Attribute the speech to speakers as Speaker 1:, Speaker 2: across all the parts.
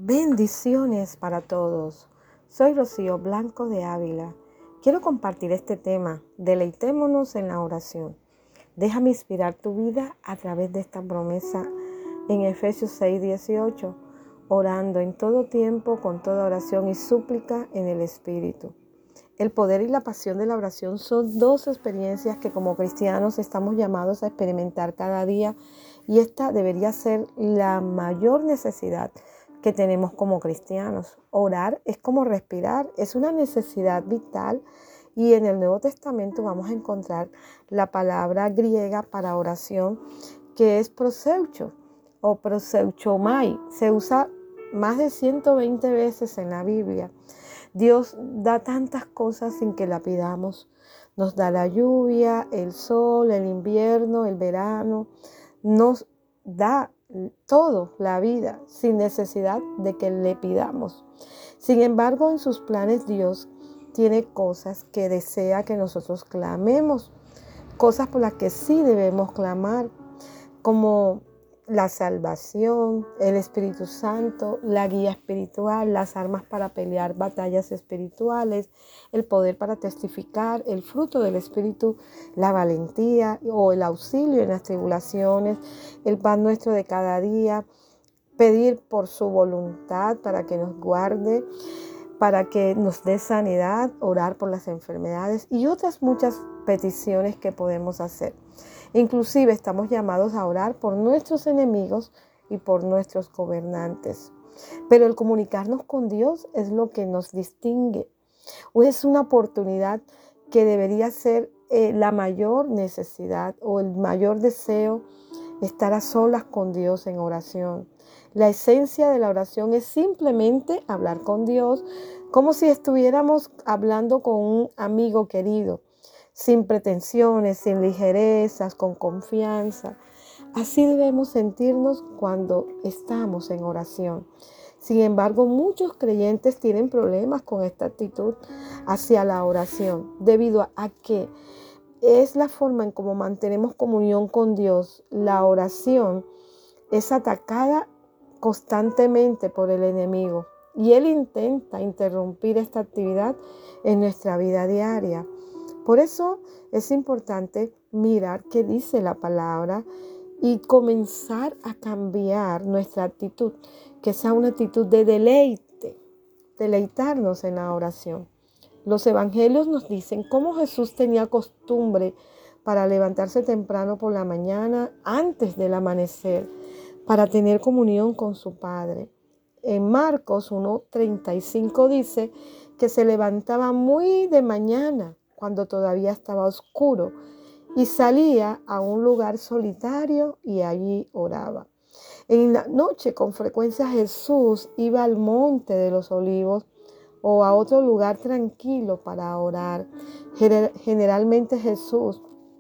Speaker 1: Bendiciones para todos. Soy Rocío Blanco de Ávila. Quiero compartir este tema. Deleitémonos en la oración. Déjame inspirar tu vida a través de esta promesa en Efesios 6:18, orando en todo tiempo con toda oración y súplica en el Espíritu. El poder y la pasión de la oración son dos experiencias que como cristianos estamos llamados a experimentar cada día, y esta debería ser la mayor necesidad que tenemos como cristianos. Orar es como respirar, es una necesidad vital, y en el Nuevo Testamento vamos a encontrar la palabra griega para oración, que es proseucho o proseuchomai. Se usa más de 120 veces en la Biblia. Dios da tantas cosas sin que la pidamos. Nos da la lluvia, el sol, el invierno, el verano. Nos da todo, la vida, sin necesidad de que le pidamos. Sin embargo, en sus planes Dios tiene cosas que desea que nosotros clamemos, cosas por las que sí debemos clamar, como la salvación, el Espíritu Santo, la guía espiritual, las armas para pelear batallas espirituales, el poder para testificar, el fruto del Espíritu, la valentía o el auxilio en las tribulaciones, el pan nuestro de cada día, pedir por su voluntad para que nos guarde, para que nos dé sanidad, orar por las enfermedades y otras muchas peticiones que podemos hacer. Inclusive estamos llamados a orar por nuestros enemigos y por nuestros gobernantes. Pero el comunicarnos con Dios es lo que nos distingue. O es una oportunidad que debería ser la mayor necesidad o el mayor deseo, estar a solas con Dios en oración. La esencia de la oración es simplemente hablar con Dios como si estuviéramos hablando con un amigo querido, sin pretensiones, sin ligerezas, con confianza. Así debemos sentirnos cuando estamos en oración. Sin embargo, muchos creyentes tienen problemas con esta actitud hacia la oración, debido a que es la forma en cómo mantenemos comunión con Dios. La oración es atacada constantemente por el enemigo, y él intenta interrumpir esta actividad en nuestra vida diaria. Por eso es importante mirar qué dice la palabra y comenzar a cambiar nuestra actitud, que sea una actitud de deleite, deleitarnos en la oración. Los evangelios nos dicen cómo Jesús tenía costumbre para levantarse temprano por la mañana antes del amanecer, para tener comunión con su Padre. En Marcos 1:35 dice que se levantaba muy de mañana, cuando todavía estaba oscuro, y salía a un lugar solitario y allí oraba. En la noche, con frecuencia, Jesús iba al Monte de los Olivos o a otro lugar tranquilo para orar. Generalmente Jesús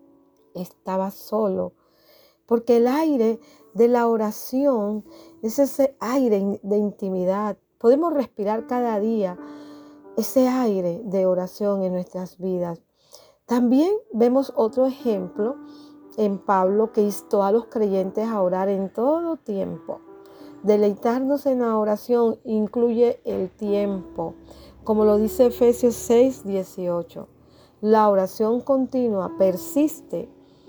Speaker 1: estaba solo, porque el aire de la oración es ese aire de intimidad. Podemos respirar cada día ese aire de oración en nuestras vidas. También vemos otro ejemplo en Pablo, que instó a los creyentes a orar en todo tiempo. Deleitarnos en la oración incluye el tiempo, como lo dice Efesios 6:18. La oración continua persiste,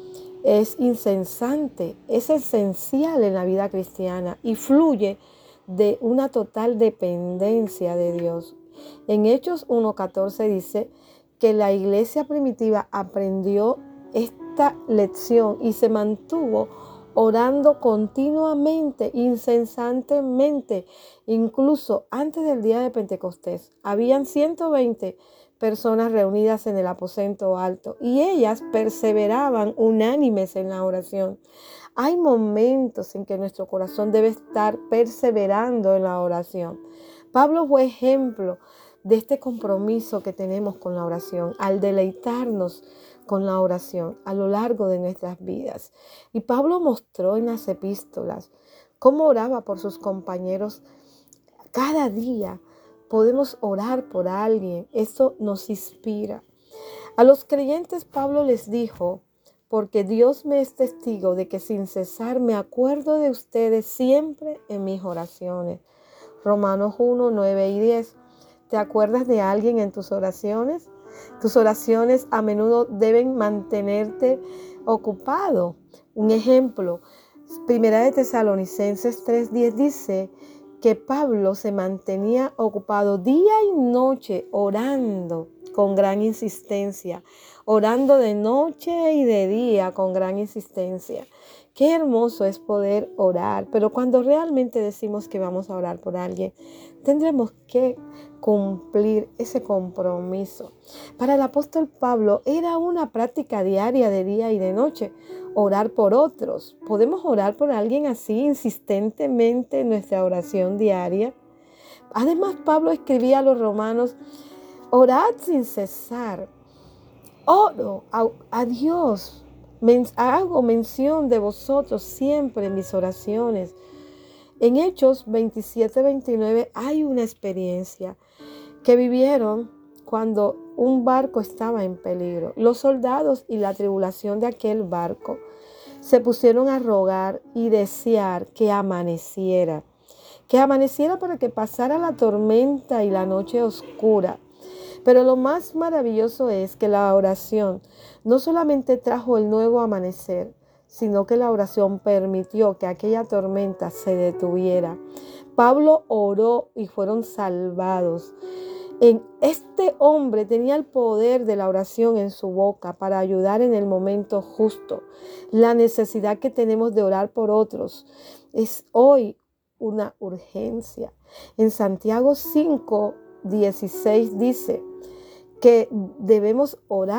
Speaker 1: es incesante, es esencial en la vida cristiana y fluye de una total dependencia de Dios. En Hechos 1:14 dice que la iglesia primitiva aprendió esta lección y se mantuvo orando continuamente, incesantemente, incluso antes del día de Pentecostés. Habían 120 personas reunidas en el aposento alto y ellas perseveraban unánimes en la oración. Hay momentos en que nuestro corazón debe estar perseverando en la oración. Pablo fue ejemplo de este compromiso que tenemos con la oración, al deleitarnos con la oración a lo largo de nuestras vidas. Y Pablo mostró en las epístolas cómo oraba por sus compañeros. Cada día podemos orar por alguien. Eso nos inspira. A los creyentes Pablo les dijo: porque Dios me es testigo de que sin cesar me acuerdo de ustedes siempre en mis oraciones. Romanos 1, 9 y 10. ¿Te acuerdas de alguien en tus oraciones? Tus oraciones a menudo deben mantenerte ocupado. Un ejemplo, Primera de Tesalonicenses 3:10 dice que Pablo se mantenía ocupado día y noche orando con gran insistencia, orando de noche y de día con gran insistencia. Qué hermoso es poder orar, pero cuando realmente decimos que vamos a orar por alguien, tendremos que cumplir ese compromiso. Para el apóstol Pablo era una práctica diaria de día y de noche, orar por otros. ¿Podemos orar por alguien así insistentemente en nuestra oración diaria? Además, Pablo escribía a los romanos: orad sin cesar. Oro a Dios. Hago mención de vosotros siempre en mis oraciones. En Hechos 27-29 hay una experiencia que vivieron cuando un barco estaba en peligro. Los soldados y la tripulación de aquel barco se pusieron a rogar y desear que amaneciera para que pasara la tormenta y la noche oscura. Pero lo más maravilloso es que la oración no solamente trajo el nuevo amanecer, sino que la oración permitió que aquella tormenta se detuviera. Pablo oró y fueron salvados. Este hombre tenía el poder de la oración en su boca para ayudar en el momento justo. La necesidad que tenemos de orar por otros es hoy una urgencia. En Santiago 5:16 dice que debemos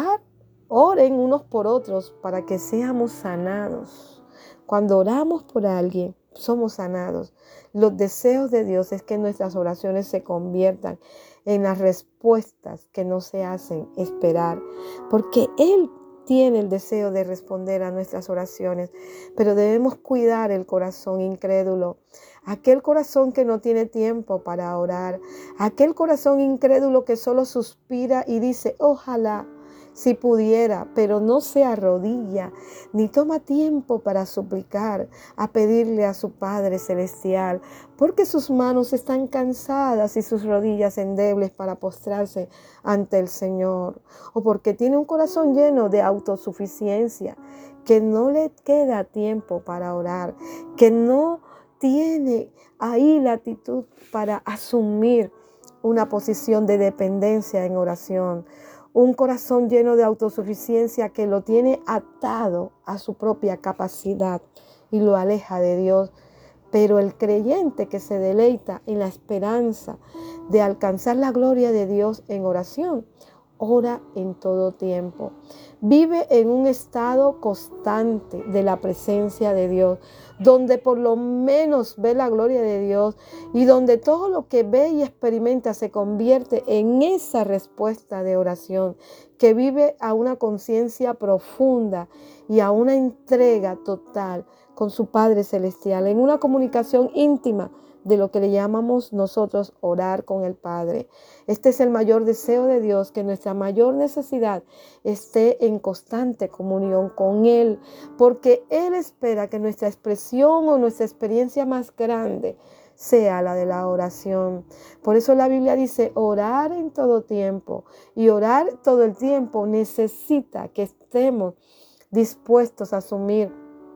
Speaker 1: oren unos por otros para que seamos sanados. Cuando oramos por alguien, somos sanados. Los deseos de Dios es que nuestras oraciones se conviertan en las respuestas que no se hacen esperar, porque Él tiene el deseo de responder a nuestras oraciones, pero debemos cuidar el corazón incrédulo, aquel corazón que no tiene tiempo para orar, aquel corazón incrédulo que solo suspira y dice: ojalá si pudiera, pero no se arrodilla ni toma tiempo para suplicar, a pedirle a su Padre Celestial, porque sus manos están cansadas y sus rodillas endebles para postrarse ante el Señor, o porque tiene un corazón lleno de autosuficiencia, que no le queda tiempo para orar, que no tiene ahí la actitud para asumir una posición de dependencia en oración. Un corazón lleno de autosuficiencia que lo tiene atado a su propia capacidad y lo aleja de Dios. Pero el creyente que se deleita en la esperanza de alcanzar la gloria de Dios en oración, ora en todo tiempo. Vive en un estado constante de la presencia de Dios, donde por lo menos ve la gloria de Dios y donde todo lo que ve y experimenta se convierte en esa respuesta de oración, que vive a una conciencia profunda y a una entrega total con su Padre Celestial, en una comunicación íntima de lo que le llamamos nosotros orar con el Padre. Este es el mayor deseo de Dios, que nuestra mayor necesidad esté en constante comunión con Él, porque Él espera que nuestra expresión o nuestra experiencia más grande sea la de la oración. Por eso la Biblia dice: orar en todo tiempo, y orar todo el tiempo necesita que estemos dispuestos a asumir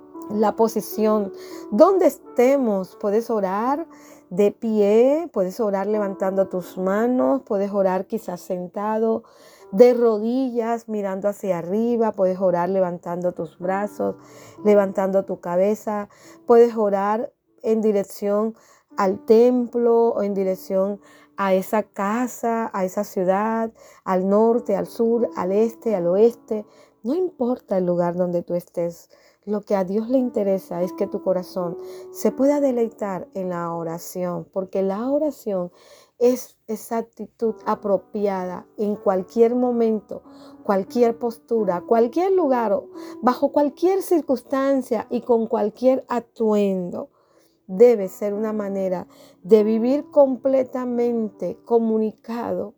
Speaker 1: la posición donde estemos. Puedes orar de pie, puedes orar levantando tus manos, puedes orar quizás sentado, de rodillas mirando hacia arriba, puedes orar levantando tus brazos, levantando tu cabeza, puedes orar en dirección al templo o en dirección a esa casa, a esa ciudad, al norte, al sur, al este, al oeste. No importa el lugar donde tú estés. Lo que a Dios le interesa es que tu corazón se pueda deleitar en la oración, porque la oración es esa actitud apropiada en cualquier momento, cualquier postura, cualquier lugar, bajo cualquier circunstancia y con cualquier atuendo. Debe ser una manera de vivir completamente comunicado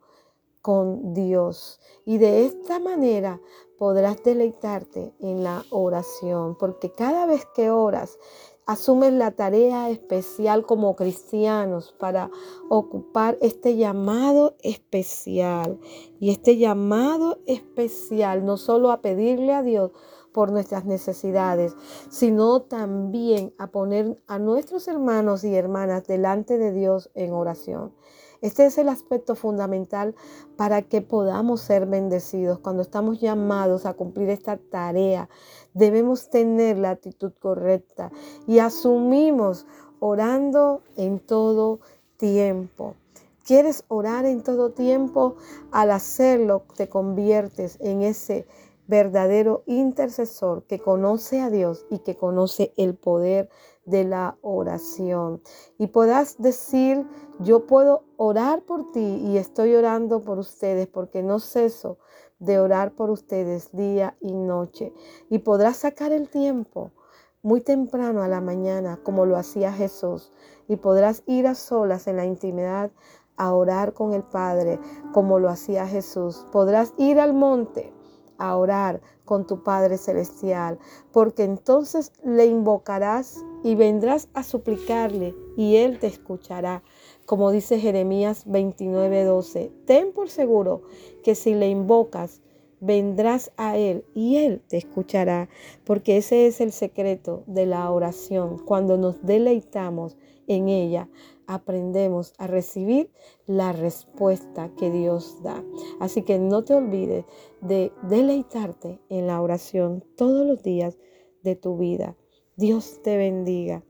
Speaker 1: con Dios, y de esta manera podrás deleitarte en la oración, porque cada vez que oras asumes la tarea especial como cristianos para ocupar este llamado especial. Y este llamado especial no solo a pedirle a Dios por nuestras necesidades, sino también a poner a nuestros hermanos y hermanas delante de Dios en oración. Este es el aspecto fundamental para que podamos ser bendecidos. Cuando estamos llamados a cumplir esta tarea, debemos tener la actitud correcta y asumimos orando en todo tiempo. ¿Quieres orar en todo tiempo? Al hacerlo, te conviertes en ese verdadero intercesor que conoce a Dios y que conoce el poder de la oración. Y podrás decir: yo puedo orar por ti y estoy orando por ustedes porque no ceso de orar por ustedes día y noche. Y podrás sacar el tiempo muy temprano a la mañana, como lo hacía Jesús, y podrás ir a solas en la intimidad a orar con el Padre, como lo hacía Jesús. Podrás ir al monte a orar con tu Padre Celestial, porque entonces le invocarás y vendrás a suplicarle y Él te escuchará. Como dice Jeremías 29:12, ten por seguro que si le invocas, vendrás a Él y Él te escuchará, porque ese es el secreto de la oración. Cuando nos deleitamos en ella, aprendemos a recibir la respuesta que Dios da. Así que no te olvides de deleitarte en la oración todos los días de tu vida. Dios te bendiga.